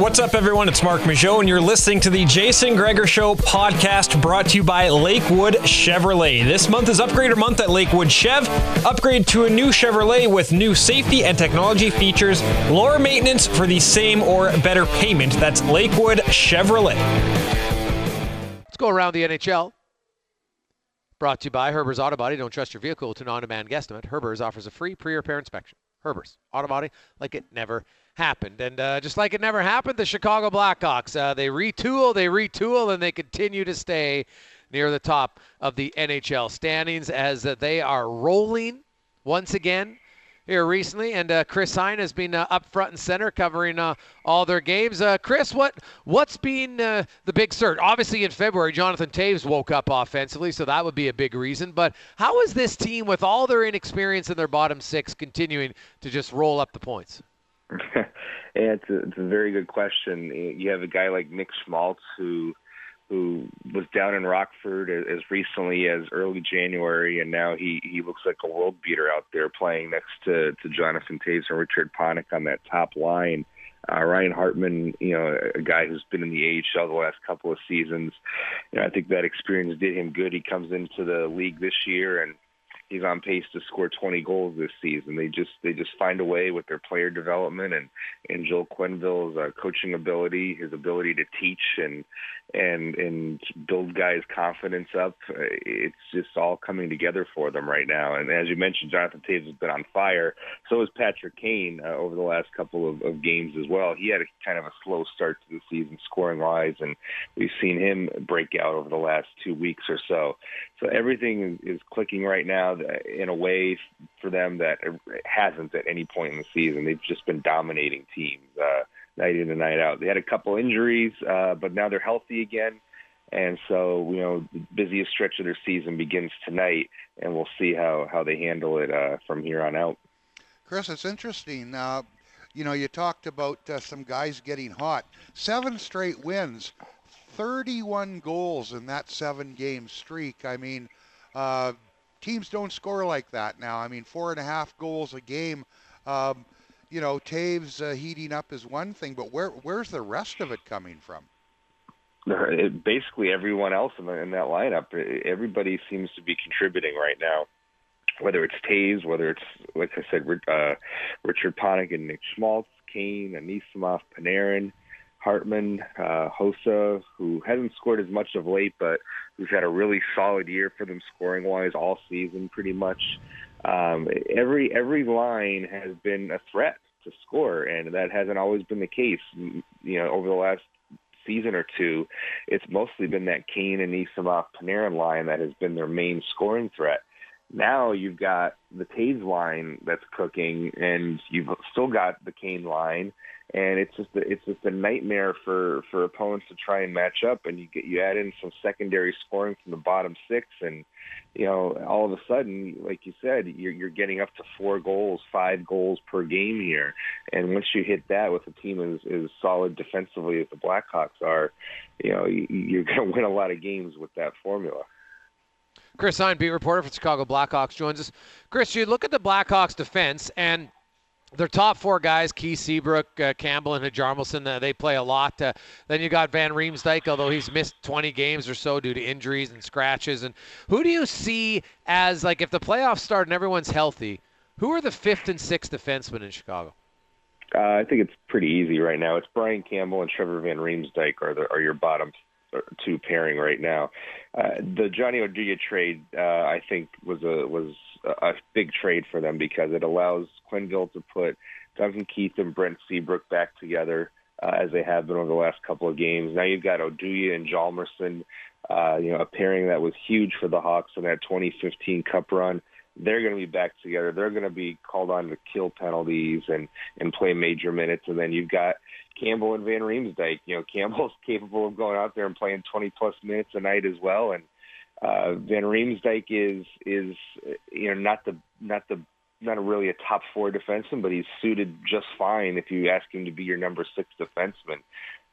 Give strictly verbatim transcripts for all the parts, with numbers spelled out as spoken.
What's up, everyone? It's Mark Majot, and you're listening to the Jason Gregor Show podcast, brought to you by Lakewood Chevrolet. This month is Upgrader Month at Lakewood Chev. Upgrade to a new Chevrolet with new safety and technology features, lower maintenance for the same or better payment. That's Lakewood Chevrolet. Let's go around the N H L. Brought to you by Herber's Auto Body. Don't trust your vehicle to an on-demand guesstimate. Herber's offers a free pre-repair inspection. Herber's Auto Body, like it never happened. And uh, just like it never happened, the Chicago Blackhawks, uh, they retool, they retool, and they continue to stay near the top of the N H L standings as uh, they are rolling once again here recently. And uh, Chris Hine has been uh, up front and center covering uh, all their games. Uh, Chris, what, what's been uh, the big surge? Obviously in February, Jonathan Toews woke up offensively, so that would be a big reason. But how is this team, with all their inexperience in their bottom six, continuing to just roll up the points? Yeah, it's a, it's a very good question. You have a guy like Nick Schmaltz who who was down in Rockford as, as recently as early January, and now he, he looks like a world beater out there playing next to, to Jonathan Toews and Richard Panik on that top line. Uh, Ryan Hartman, you know, a guy who's been in the A H L the last couple of seasons. You know, I think that experience did him good. He comes into the league this year, and he's on pace to score twenty goals this season. They just they just find a way with their player development and, and Joel Quenneville's uh, coaching ability, his ability to teach and and and build guys' confidence up. It's just all coming together for them right now. And as you mentioned, Jonathan Toews has been on fire. So has Patrick Kane uh, over the last couple of, of games as well. He had a kind of a slow start to the season scoring-wise, and we've seen him break out over the last two weeks or so. So everything is clicking right now in a way for them that it hasn't at any point in the season. They've just been dominating teams uh, night in and night out. They had a couple injuries, uh, but now they're healthy again. And so, you know, the busiest stretch of their season begins tonight, and we'll see how, how they handle it uh, from here on out. Chris, it's interesting. Uh, you know, you talked about uh, some guys getting hot. Seven straight wins, thirty-one goals in that seven-game streak. I mean, uh, teams don't score like that now. I mean, four and a half goals a game. Um, you know, Toews uh, heating up is one thing, but where where's the rest of it coming from? It, basically, everyone else in, the, in that lineup, everybody seems to be contributing right now. Whether it's Toews, whether it's, like I said, uh, Richard Panik and Nick Schmaltz, Kane, Anisimov, Panarin, Hartman, uh, Hossa, who hasn't scored as much of late, but who's had a really solid year for them scoring-wise all season pretty much. Um, every every line has been a threat to score, and that hasn't always been the case. You know, over the last season or two, it's mostly been that Kane, Anisimov, Panarin line that has been their main scoring threat. Now you've got the Toews line that's cooking, and you've still got the Kane line, and it's just a, it's just a nightmare for, for opponents to try and match up. And you get you add in some secondary scoring from the bottom six, and you know all of a sudden, like you said, you're you're getting up to four goals, five goals per game here. And once you hit that with a team as, as solid defensively as the Blackhawks are, you know you, you're going to win a lot of games with that formula. Chris Hine, beat reporter for the Chicago Blackhawks, joins us. Chris, you look at the Blackhawks defense, and their top four guys, Keith Seabrook, uh, Campbell, and Hjalmarsson, uh, they play a lot. Uh, then you got Van Riemsdyk, although he's missed twenty games or so due to injuries and scratches. And who do you see as, like, if the playoffs start and everyone's healthy, who are the fifth and sixth defensemen in Chicago? Uh, I think it's pretty easy right now. It's Brian Campbell and Trevor Van Riemsdyk are, the, are your bottom two pairing right now. Uh, the Johnny Oduya trade, uh, I think, was a was a big trade for them because it allows Quenneville to put Duncan Keith and Brent Seabrook back together uh, as they have been over the last couple of games. Now you've got Oduya and Hjalmarsson, uh, you know, a pairing that was huge for the Hawks in that twenty fifteen Cup run. They're going to be back together. They're going to be called on to kill penalties and, and play major minutes. And then you've got Campbell and Van Riemsdyk. You know, Campbell's capable of going out there and playing twenty-plus minutes a night as well. And uh, Van Riemsdyk is is you know not the not the not a really a top four defenseman, but he's suited just fine if you ask him to be your number six defenseman.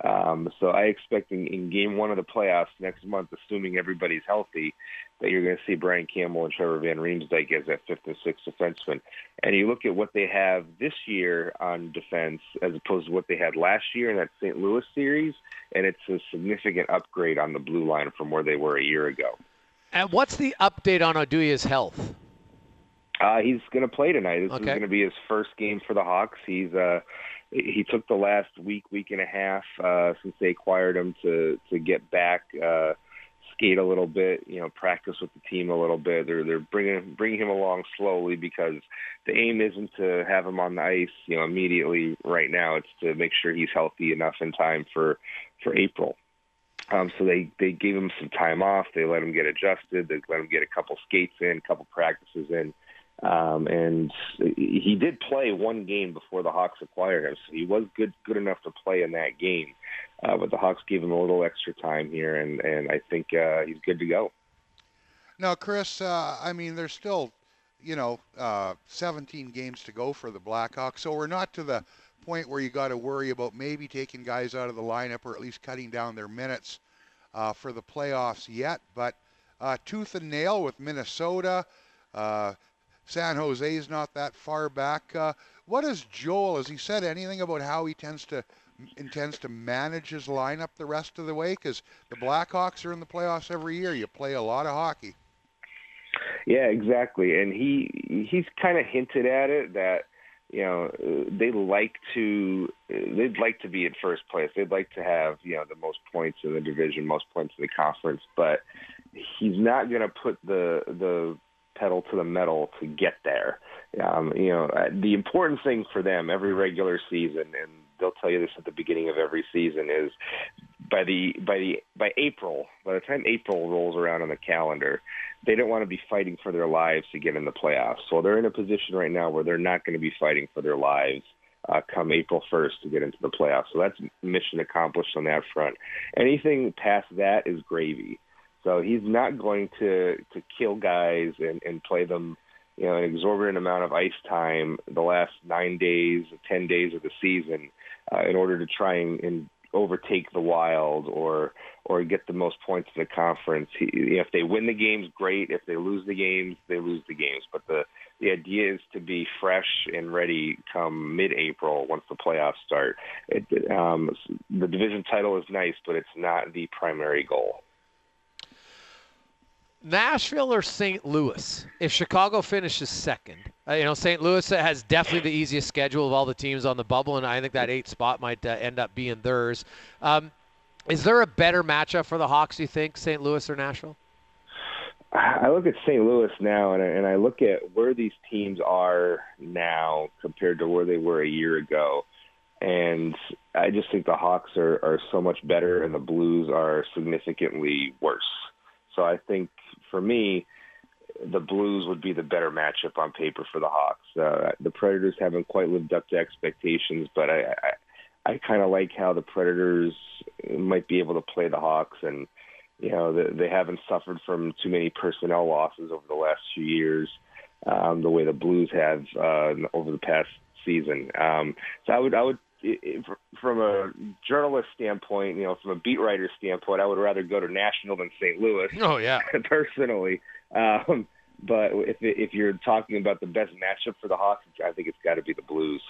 Um, so I expect in, in game one of the playoffs next month, assuming everybody's healthy, that you're going to see Brian Campbell and Trevor Van Riemsdyk as that fifth and sixth defenseman. And you look at what they have this year on defense as opposed to what they had last year in that Saint Louis series, and it's a significant upgrade on the blue line from where they were a year ago. And what's the update on Oduya's health? Uh, he's going to play tonight. This Okay. is going to be his first game for the Hawks. He's uh, he took the last week, week and a half uh, since they acquired him to to get back, uh, skate a little bit, you know, practice with the team a little bit. They're they're bringing bringing him along slowly because the aim isn't to have him on the ice, you know, immediately right now. It's to make sure he's healthy enough in time for for April. Um, so they, they gave him some time off. They let him get adjusted. They let him get a couple skates in, a couple practices in. Um, and he did play one game before the Hawks acquired him, so he was good good enough to play in that game. Uh, but the Hawks gave him a little extra time here, and, and I think uh, he's good to go. Now, Chris, uh, I mean, there's still, you know, uh, seventeen games to go for the Blackhawks, so we're not to the point where you got to worry about maybe taking guys out of the lineup or at least cutting down their minutes uh, for the playoffs yet. But uh, tooth and nail with Minnesota. Uh, San Jose's not that far back. Uh, what is Joel? Has he said anything about how he tends to intends to manage his lineup the rest of the way? Because the Blackhawks are in the playoffs every year. You play a lot of hockey. Yeah, exactly. And he he's kind of hinted at it that, you know, they like to they'd like to be in first place. They'd like to have, you know, the most points in the division, most points in the conference. But he's not going to put the the pedal to the metal to get there. Um, you know, the important thing for them every regular season, and they'll tell you this at the beginning of every season, is by the by the by April, by the time April rolls around on the calendar, they don't want to be fighting for their lives to get in the playoffs. So they're in a position right now where they're not going to be fighting for their lives uh, come April first to get into the playoffs. So that's mission accomplished on that front. Anything past that is gravy. So he's not going to, to kill guys and, and play them, you know, an exorbitant amount of ice time the last nine days, ten days of the season uh, in order to try and, and overtake the Wild or or get the most points in the conference. He, you know, if they win the games, great. If they lose the games, they lose the games. But the, the idea is to be fresh and ready come mid-April once the playoffs start. It, um, the division title is nice, but it's not the primary goal. Nashville or Saint Louis? If Chicago finishes second, uh, you know, Saint Louis has definitely the easiest schedule of all the teams on the bubble, and I think that eighth spot might uh, end up being theirs. Um, is there a better matchup for the Hawks, you think, Saint Louis or Nashville? I look at Saint Louis now, and I, and I look at where these teams are now compared to where they were a year ago. And I just think the Hawks are, are so much better, and the Blues are significantly worse. So I think, for me, the Blues would be the better matchup on paper for the Hawks. Uh, the Predators haven't quite lived up to expectations, but I, I, I kind of like how the Predators might be able to play the Hawks, and you know they, they haven't suffered from too many personnel losses over the last few years, um, the way the Blues have uh, over the past season. Um, so I would, I would. It, from a journalist standpoint, you know, from a beat writer standpoint, I would rather go to Nashville than Saint Louis. Oh, yeah. Personally. Um, but if if you're talking about the best matchup for the Hawks, I think it's got to be the Blues.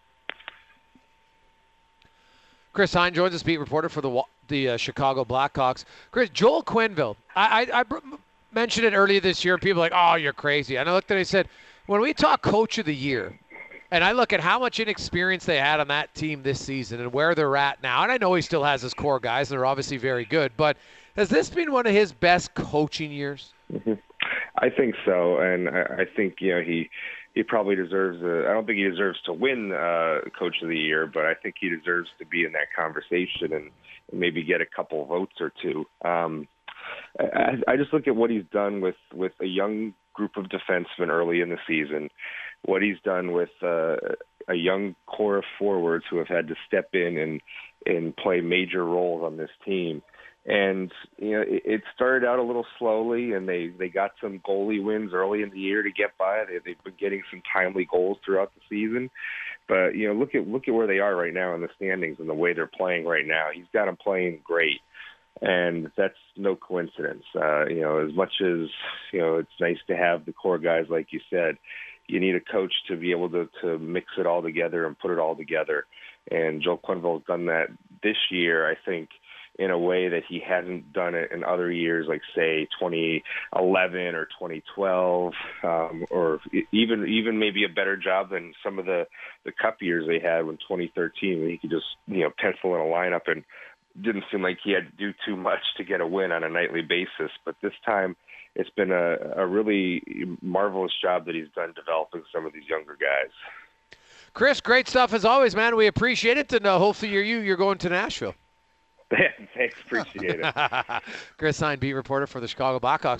Chris Hine joins us, beat reporter for the the uh, Chicago Blackhawks. Chris, Joel Quenneville, I, I, I br- mentioned it earlier this year. People are like, oh, you're crazy. And I looked at it and I said, when we talk Coach of the Year, and I look at how much inexperience they had on that team this season and where they're at now. And I know he still has his core guys, and they're obviously very good. But has this been one of his best coaching years? Mm-hmm. I think so. And I, I think, you know, he he probably deserves a – I don't think he deserves to win uh, Coach of the Year, but I think he deserves to be in that conversation and, and maybe get a couple votes or two. Um, I, I just look at what he's done with, with a young group of defensemen early in the season, what he's done with uh, a young core of forwards who have had to step in and, and play major roles on this team. And, you know, it, it started out a little slowly, and they, they got some goalie wins early in the year to get by. They, they've been getting some timely goals throughout the season. But, you know, look at look at where they are right now in the standings and the way they're playing right now. He's got them playing great, and that's no coincidence. Uh, you know, as much as, you know, it's nice to have the core guys, like you said, you need a coach to be able to, to mix it all together and put it all together. And Joel Quenneville has done that this year, I think, in a way that he hasn't done it in other years, like, say, twenty eleven or twenty twelve, um, or even even maybe a better job than some of the, the cup years they had when twenty thirteen, when he could just, you know, pencil in a lineup and didn't seem like he had to do too much to get a win on a nightly basis. But this time it's been a, a really marvelous job that he's done developing some of these younger guys. Chris, great stuff as always, man. We appreciate it, and uh, hopefully you're you. You're going to Nashville. Thanks, appreciate it. Chris Hine, beat reporter for the Chicago Blackhawks.